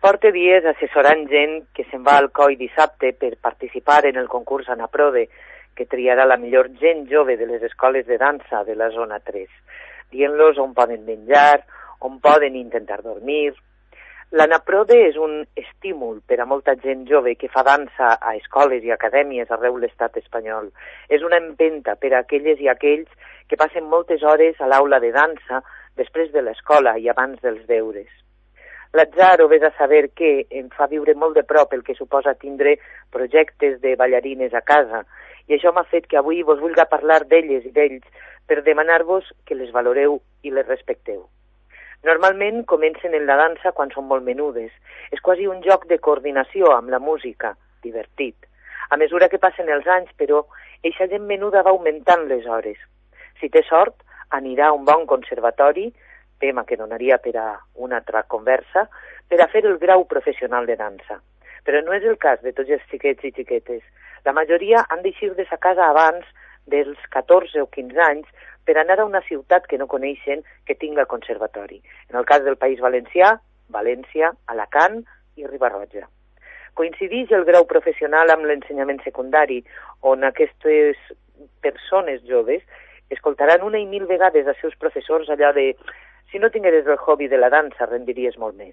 porta dies assessorant gent que se'n va al COI dissabte per participar en el concurs Anaprode, que triarà la millor gent jove de les escoles de dansa de la zona 3, dient-los on poden menjar, on poden intentar dormir. L'Anaprode és un estímul per a molta gent jove que fa dansa a escoles i acadèmies arreu l'estat espanyol. És una empenta per a aquelles i aquells que passen moltes hores a l'aula de dansa després de l'escola i abans dels deures. L'atzar, o vés a saber què, em fa viure molt de prop el que suposa tindre projectes de ballarines a casa, i això m'ha fet que avui vos vulga parlar d'elles i d'ells per demanar-vos que les valoreu i les respecteu. Normalment comencen en la dansa quan són molt menudes. És quasi un joc de coordinació amb la música, divertit. A mesura que passen els anys, però, eixa gent menuda va augmentant les hores. Si té sort, anirà a un bon conservatori, tema que donaria per a una altra conversa, per a fer el grau professional de dansa. Però no és el cas de tots els xiquets i xiquetes. La majoria han d'eixir de sa casa abans dels 14 o 15 anys per anar a una ciutat que no coneixen que tinga conservatori. En el cas del País Valencià, València, Alacant i Riba-roja. Coincideix el grau professional amb l'ensenyament secundari, on aquestes persones joves escoltaran una i mil vegades als seus professors allò de «si no tingueres el hobby de la dansa rendiries molt més».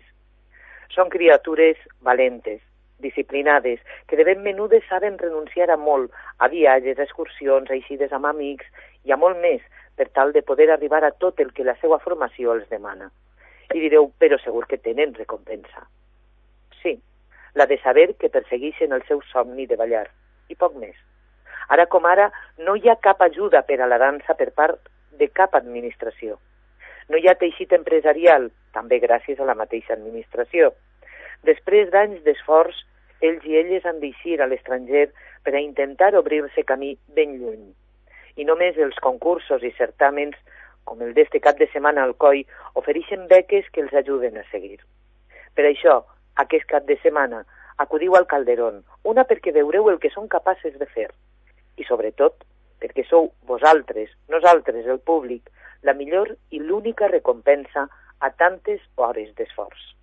Són criatures valentes, disciplinades, que de ben menudes saben renunciar a molt, a viatges, a excursions, a eixides amb amics i a molt més, per tal de poder arribar a tot el que la seva formació els demana. I direu, però segur que tenen recompensa. Sí, la de saber que persegueixen el seu somni de ballar, i poc més. Ara com ara, no hi ha cap ajuda per a la dansa per part de cap administració. No hi ha teixit empresarial, també gràcies a la mateixa administració. Després d'anys d'esforç, ells i elles han d'eixir a l'estranger per a intentar obrir-se camí ben lluny. I només els concursos i certàmens, com el d'este cap de setmana al COI, ofereixen beques que els ajuden a seguir. Per això, aquest cap de setmana, acudiu al Calderón, una perquè veureu el que són capaces de fer, i sobretot perquè sou vosaltres, nosaltres, el públic, la millor i l'única recompensa a tantes hores d'esforç.